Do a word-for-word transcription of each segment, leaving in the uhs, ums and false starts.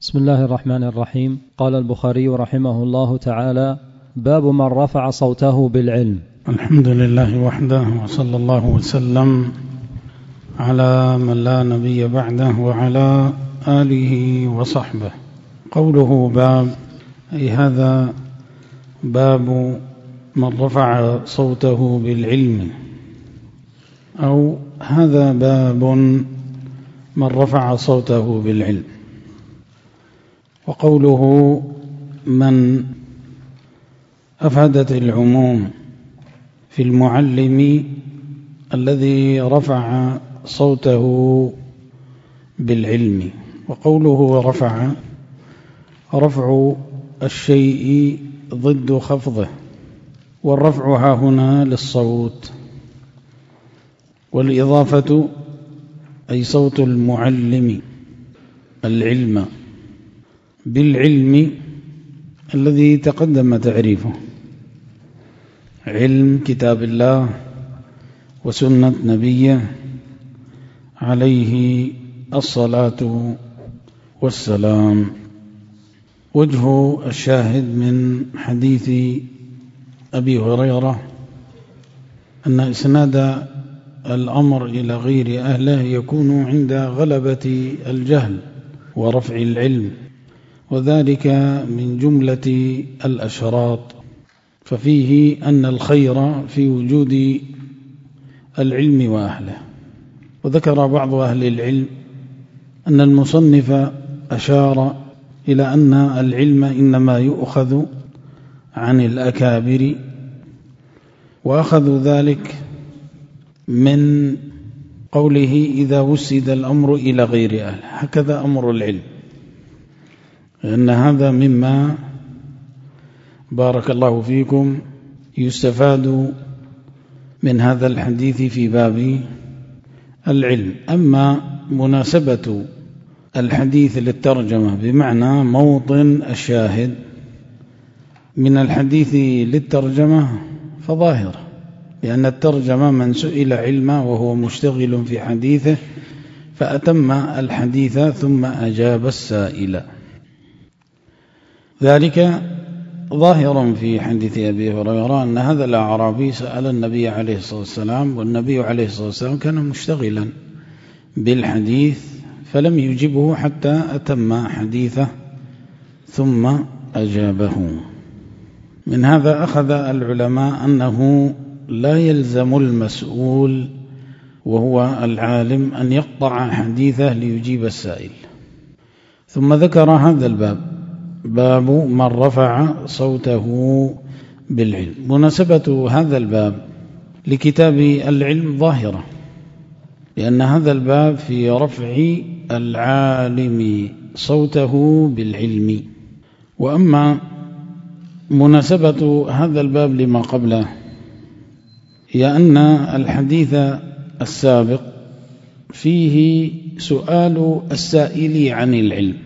بسم الله الرحمن الرحيم. قال البخاري رحمه الله تعالى: باب من رفع صوته بالعلم. الحمد لله وحده، وصلى الله وسلم على من لا نبي بعده وعلى آله وصحبه. قوله باب، أي هذا باب من رفع صوته بالعلم، أو هذا باب من رفع صوته بالعلم. وقوله من أفادت العموم في المعلم الذي رفع صوته بالعلم. وقوله رفع، رفع الشيء ضد خفضه، والرفع ها هنا للصوت، والإضافة أي صوت المعلم العلم بالعلم الذي تقدم تعريفه: علم كتاب الله وسنة نبيه عليه الصلاة والسلام. وجه الشاهد من حديث أبي هريرة أن إسناد الأمر إلى غير أهله يكون عند غلبة الجهل ورفع العلم، وذلك من جملة الأشراط، ففيه أن الخير في وجود العلم وأهله. وذكر بعض أهل العلم أن المصنف أشار إلى أن العلم إنما يؤخذ عن الأكابر، وأخذوا ذلك من قوله إذا وسد الأمر إلى غير أهله، هكذا أمر العلم، لأن هذا مما بارك الله فيكم يستفاد من هذا الحديث في باب العلم. أما مناسبة الحديث للترجمة بمعنى موطن الشاهد من الحديث للترجمة فظاهر، لأن الترجمة من سئل علما وهو مشتغل في حديثه فأتم الحديث ثم أجاب السائل. ذلك ظاهر في حديث أبي هريرة أن هذا الأعرابي سأل النبي عليه الصلاة والسلام، والنبي عليه الصلاة والسلام كان مشتغلا بالحديث فلم يجبه حتى أتم حديثه ثم أجابه. من هذا أخذ العلماء أنه لا يلزم المسؤول وهو العالم أن يقطع حديثه ليجيب السائل. ثم ذكر هذا الباب، باب من رفع صوته بالعلم. مناسبة هذا الباب لكتاب العلم ظاهرة، لأن هذا الباب في رفع العالم صوته بالعلم. وأما مناسبة هذا الباب لما قبله هي أن الحديث السابق فيه سؤال السائل عن العلم،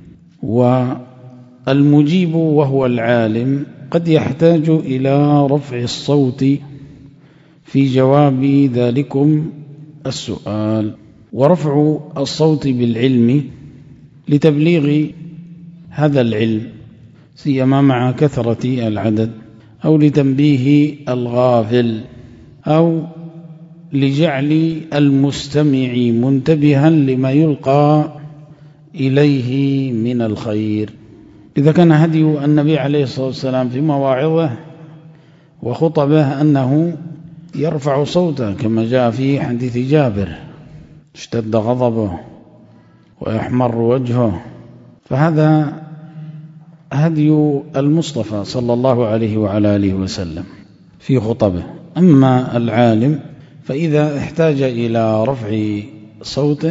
والمجيب وهو العالم قد يحتاج إلى رفع الصوت في جواب ذلكم السؤال. ورفع الصوت بالعلم لتبليغ هذا العلم سيما مع كثرة العدد، أو لتنبيه الغافل، أو لجعل المستمع منتبها لما يلقى إليه من الخير. إذا كان هدي النبي عليه الصلاة والسلام في مواعظه وخطبه أنه يرفع صوته كما جاء في حديث جابر: اشتد غضبه ويحمر وجهه، فهذا هدي المصطفى صلى الله عليه وعلى آله وسلم في خطبه. أما العالم فإذا احتاج إلى رفع صوت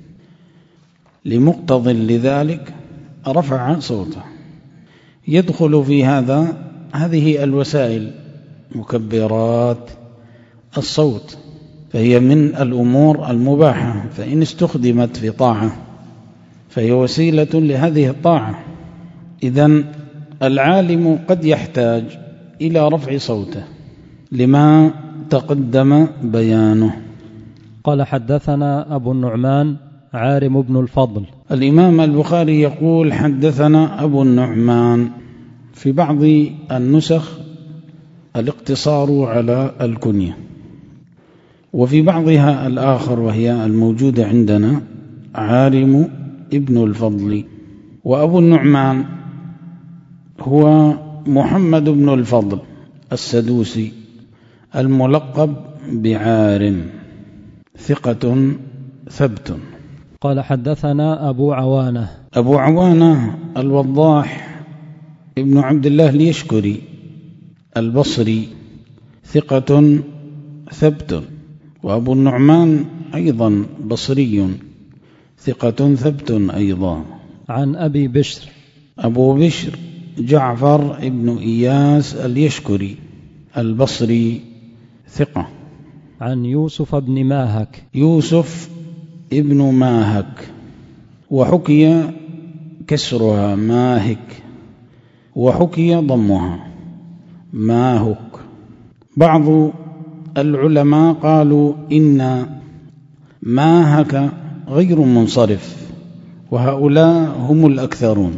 لمقتض لذلك رفع صوته. يدخل في هذا هذه الوسائل مكبرات الصوت، فهي من الأمور المباحة، فإن استخدمت في طاعة فهي وسيلة لهذه الطاعة. إذن العالم قد يحتاج إلى رفع صوته لما تقدم بيانه. قال: حدثنا أبو النعمان عارم بن الفضل. الإمام البخاري يقول حدثنا أبو النعمان. في بعض النسخ الاقتصار على الكنية، وفي بعضها الآخر وهي الموجودة عندنا عارم ابن الفضل. وأبو النعمان هو محمد بن الفضل السدوسي الملقب بعارم، ثقة ثبت. قال حدثنا أبو عوانة. أبو عوانة الوضاح ابن عبد الله اليشكري البصري، ثقة ثبت. وأبو النعمان أيضا بصري، ثقة ثبت أيضا. عن أبي بشر. أبو بشر جعفر ابن إياس اليشكري البصري، ثقة. عن يوسف بن ماهك. يوسف ابن ماهك، وحكي كسرها ماهك، وحكي ضمها ماهك. بعض العلماء قالوا إن ماهك غير منصرف، وهؤلاء هم الأكثرون،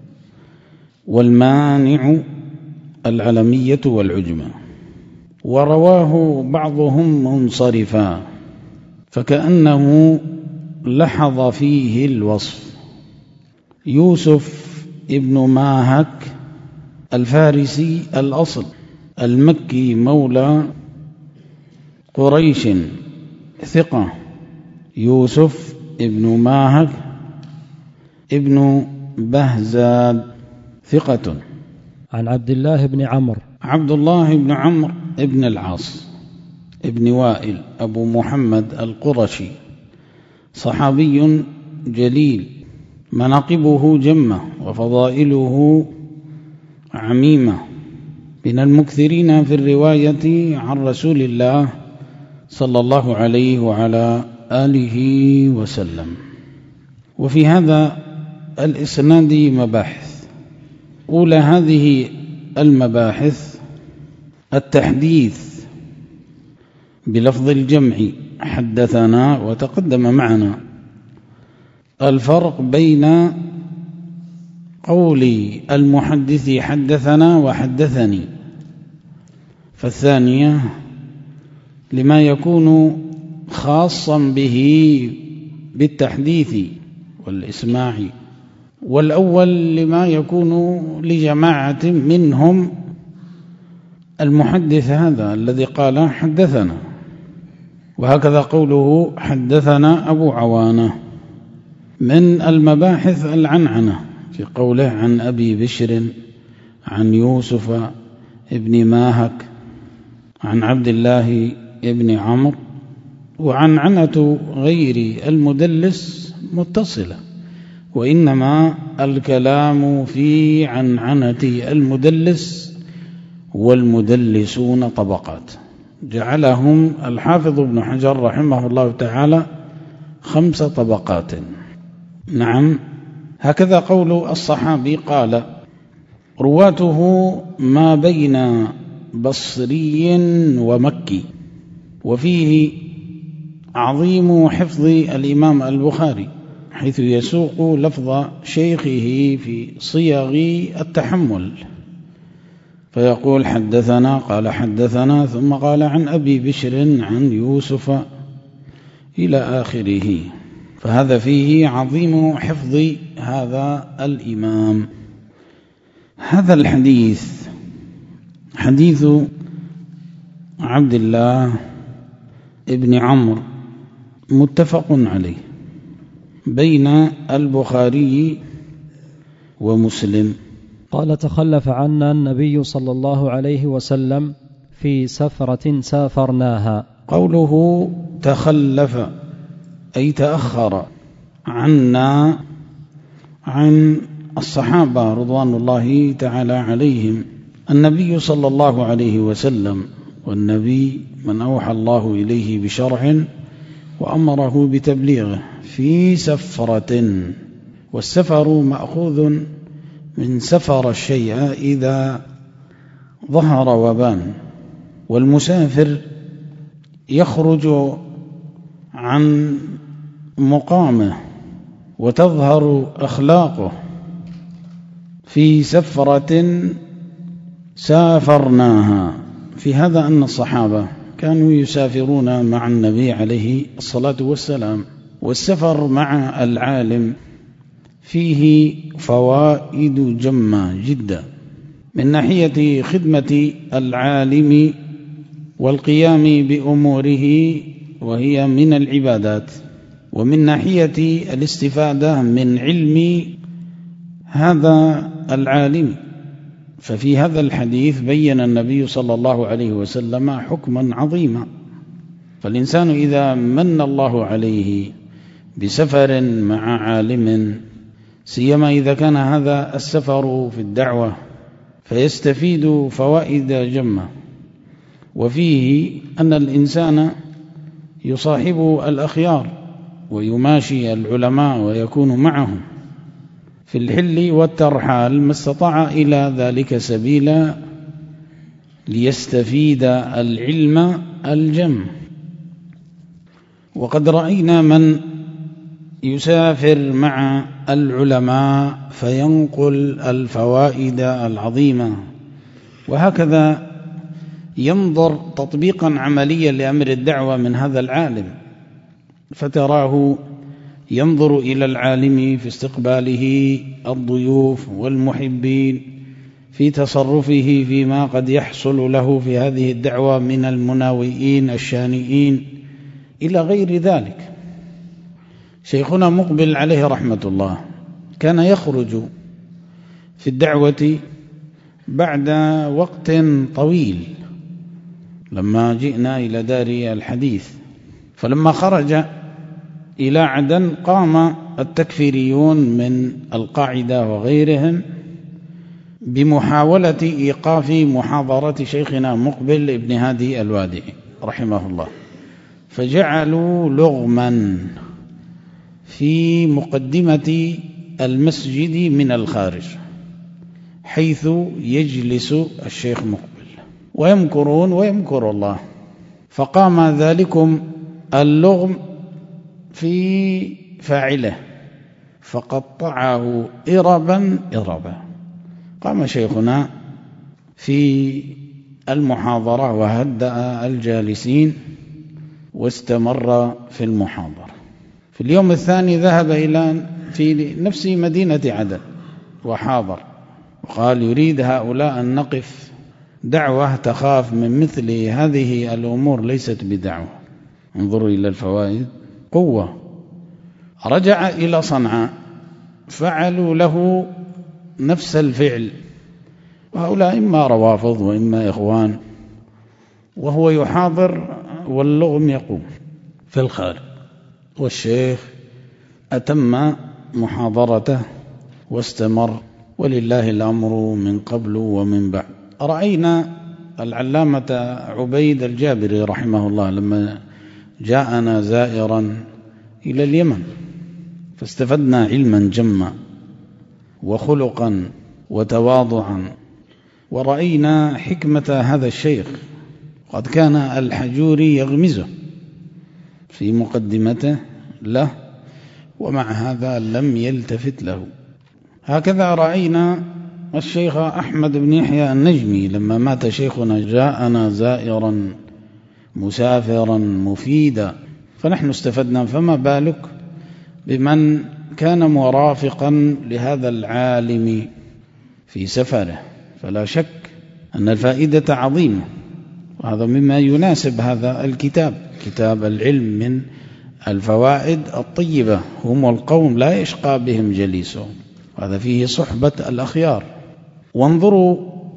والمانع العلمية والعجمة، ورواه بعضهم منصرفا، فكأنه لحظ فيه الوصف. يوسف ابن ماهك الفارسي الأصل المكي مولى قريش، ثقة. يوسف ابن ماهك ابن بهزاد، ثقة. عن عبد الله بن عمرو. عبد الله بن عمرو ابن العاص ابن وائل أبو محمد القرشي، صحابي جليل، مناقبه جمة وفضائله عميمة، من المكثرين في الرواية عن رسول الله صلى الله عليه وعلى آله وسلم. وفي هذا الإسناد مباحث. أولى هذه المباحث التحديث بلفظ الجمع حدثنا، وتقدم معنا الفرق بين قول المحدث حدثنا وحدثني. فالثانية لما يكون خاصا به بالتحديث والإسماع، والأول لما يكون لجماعة منهم المحدث هذا الذي قال حدثنا. وهكذا قوله حدثنا أبو عوانة. من المباحث العنعنة في قوله عن أبي بشر عن يوسف ابن ماهك عن عبد الله ابن عمرو. وعنعنة غير المدلس متصلة، وإنما الكلام في عنعنة المدلس، والمدلسون طبقات، جعلهم الحافظ ابن حجر رحمه الله تعالى خمس طبقات. نعم، هكذا قول الصحابي قال رواته ما بين بصري ومكي. وفيه عظيم حفظ الإمام البخاري، حيث يسوق لفظ شيخه في صيغ التحمل، فيقول حدثنا، قال حدثنا، ثم قال عن أبي بشر عن يوسف إلى آخره. فهذا فيه عظيم حفظ هذا الإمام. هذا الحديث حديث عبد الله ابن عمرو متفق عليه بين البخاري ومسلم. قال تخلف عنا النبي صلى الله عليه وسلم في سفرة سافرناها. قوله تخلف أي تأخر عنا عن الصحابة رضوان الله تعالى عليهم. النبي صلى الله عليه وسلم، والنبي من أوحى الله إليه بشرع وأمره بتبليغه، في سفرة، والسفر مأخوذ من سفر الشيء إذا ظهر وبان. والمسافر يخرج عن مقامه وتظهر أخلاقه في سفرة سافرناها. في هذا أن الصحابة كانوا يسافرون مع النبي عليه الصلاة والسلام، والسفر مع العالم فيه فوائد جمة جدا، من ناحية خدمة العالم والقيام بأموره وهي من العبادات، ومن ناحية الاستفادة من علم هذا العالم. ففي هذا الحديث بين النبي صلى الله عليه وسلم حكما عظيما. فالإنسان إذا من الله عليه بسفر مع عالم، سيما إذا كان هذا السفر في الدعوة، فيستفيد فوائد جمة. وفيه أن الإنسان يصاحب الأخيار ويماشي العلماء ويكون معهم في الحل والترحال ما استطاع إلى ذلك سبيلا ليستفيد العلم الجم. وقد رأينا من يسافر مع العلماء فينقل الفوائد العظيمة، وهكذا ينظر تطبيقا عمليا لأمر الدعوة من هذا العالم، فتراه ينظر إلى العالم في استقباله الضيوف والمحبين، في تصرفه فيما قد يحصل له في هذه الدعوة من المناوئين الشانئين إلى غير ذلك. شيخنا مقبل عليه رحمة الله كان يخرج في الدعوة بعد وقت طويل لما جئنا إلى دار الحديث، فلما خرج إلى عدن قام التكفيريون من القاعدة وغيرهم بمحاولة إيقاف محاضرة شيخنا مقبل ابن هادي الوادعي رحمه الله، فجعلوا لغما في مقدمة المسجد من الخارج حيث يجلس الشيخ مقبل، ويمكرون ويمكر الله، فقام ذلكم اللغم في فاعله فقطعه إربا إربا. قام شيخنا في المحاضرة وهدأ الجالسين واستمر في المحاضرة. في اليوم الثاني ذهب إلى في نفس مدينة عدن وحاضر، وقال يريد هؤلاء أن نقف دعوة تخاف من مثل هذه الأمور ليست بدعوة. انظروا إلى الفوائد، قوة. رجع إلى صنعاء فعلوا له نفس الفعل، وهؤلاء إما روافض وإما إخوان، وهو يحاضر واللغم يقوم في الخارج، والشيخ أتم محاضرته واستمر، ولله الأمر من قبل ومن بعد. رأينا العلامة عبيد الجابري رحمه الله لما جاءنا زائرا إلى اليمن، فاستفدنا علما جما وخلقا وتواضعا، ورأينا حكمة هذا الشيخ. قد كان الحجوري يغمزه في مقدمته له، ومع هذا لم يلتفت له. هكذا رأينا الشيخ أحمد بن يحيى النجمي لما مات شيخنا جاءنا زائرا مسافرا مفيدا، فنحن استفدنا، فما بالك بمن كان مرافقا لهذا العالم في سفره. فلا شك أن الفائدة عظيمة، وهذا مما يناسب هذا الكتاب، كتاب العلم، من الفوائد الطيبة. هم القوم لا يشقى بهم جليسهم، هذا فيه صحبة الأخيار. وانظروا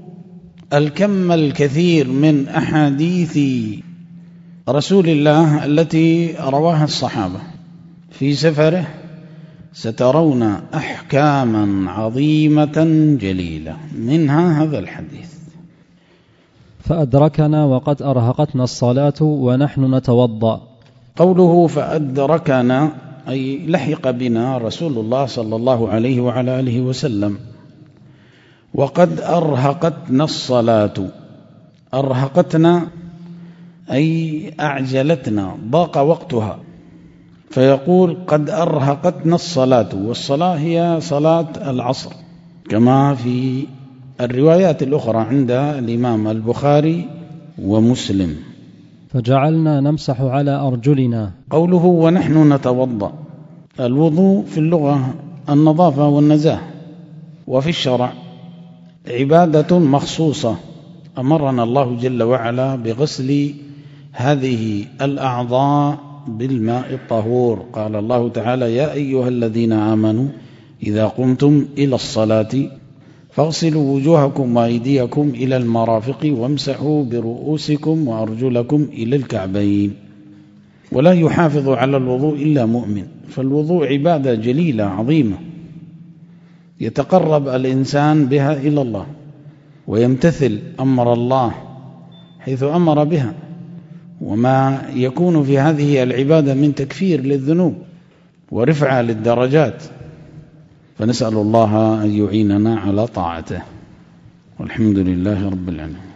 الكم الكثير من أحاديث رسول الله التي رواها الصحابة في سفره، سترون أحكاما عظيمة جليلة، منها هذا الحديث: فأدركنا وقد أرهقتنا الصلاة ونحن نتوضأ. قوله فأدركنا أي لحق بنا رسول الله صلى الله عليه وعلى آله وسلم، وقد أرهقتنا الصلاة. أرهقتنا أي أعجلتنا، ضاق وقتها، فيقول قد أرهقتنا الصلاة، والصلاة هي صلاة العصر كما في الروايات الأخرى عند الإمام البخاري ومسلم. فجعلنا نمسح على أرجلنا. قوله ونحن نتوضأ، الوضوء في اللغة النظافة والنزاهة، وفي الشرع عبادة مخصوصة أمرنا الله جل وعلا بغسل هذه الأعضاء بالماء الطهور. قال الله تعالى يا أيها الذين آمنوا إذا قمتم إلى الصلاة فاغسلوا وجوهكم وأيديكم إلى المرافق وامسحوا برؤوسكم وأرجلكم إلى الكعبين. ولا يحافظ على الوضوء إلا مؤمن، فالوضوء عبادة جليلة عظيمة يتقرب الإنسان بها إلى الله ويمتثل أمر الله حيث أمر بها، وما يكون في هذه العبادة من تكفير للذنوب ورفعة للدرجات. فنسأل الله أن يعيننا على طاعته، والحمد لله رب العالمين.